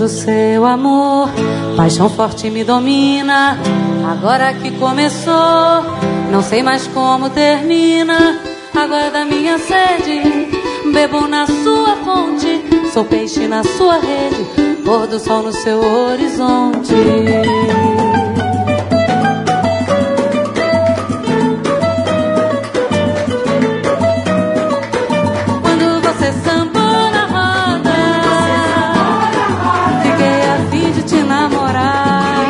do seu amor. Paixão forte me domina, agora que começou, não sei mais como termina. Água da minha sede, bebo na sua fonte, sou peixe na sua rede, pôr do sol no seu horizonte. Quando você sambou na roda, fiquei a fim de te namorar.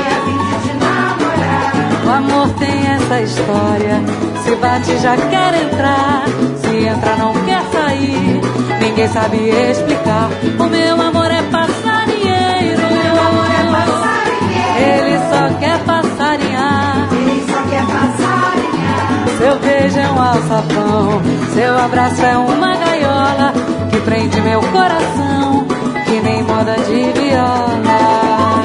O amor tem essa história, se bate já quer entrar, se entra não quer sair, ninguém sabe explicar. O meu amor é passarinheiro, ele só quer passarinhar. Seu beijo é um alçapão, seu abraço é uma gaiola que prende meu coração, que nem moda de viola.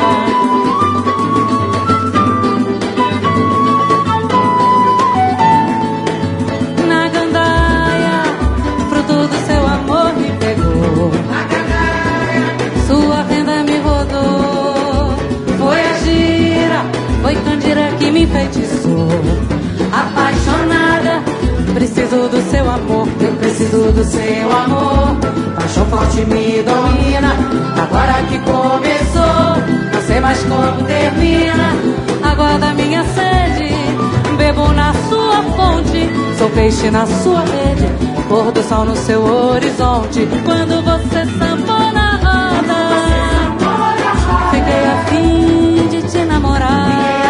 Sua renda me rodou, foi a gira, foi Candira que me enfeitiçou. Apaixonada, preciso do seu amor, eu preciso do seu amor. Paixão forte me domina, agora que começou, não sei mais como termina. Água da minha sede, bebo na sua fonte, sou peixe na sua rede, pôr do sol no seu horizonte. Quando você sambou na roda, fiquei a fim de te namorar.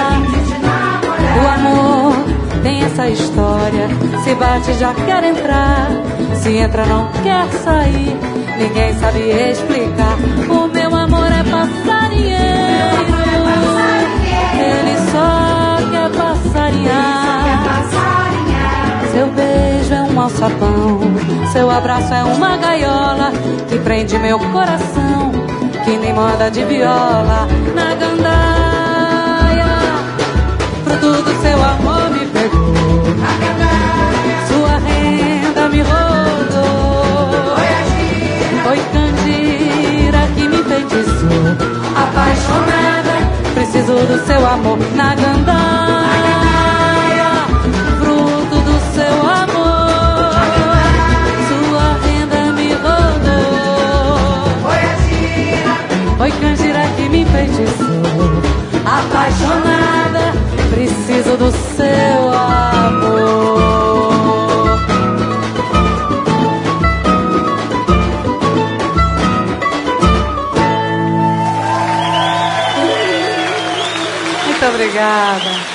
O amor tem essa história, se bate já quer entrar, se entra não quer sair, ninguém sabe explicar. O meu amor é passarinheiro, ele só quer passarinhar. Seu beijo é um alçapão, seu abraço é uma gaiola que prende meu coração, que nem moda de viola. Na gandaia, fruto do seu amor me pegou, sua renda me rodou, foi Candira que me enfeitiçou. Apaixonada, preciso do seu amor. Na gandaia, fruto do seu amor, sua renda me rodou, foi Candira que me enfeitiçou. Apaixonada, preciso do seu amor. Muito obrigada.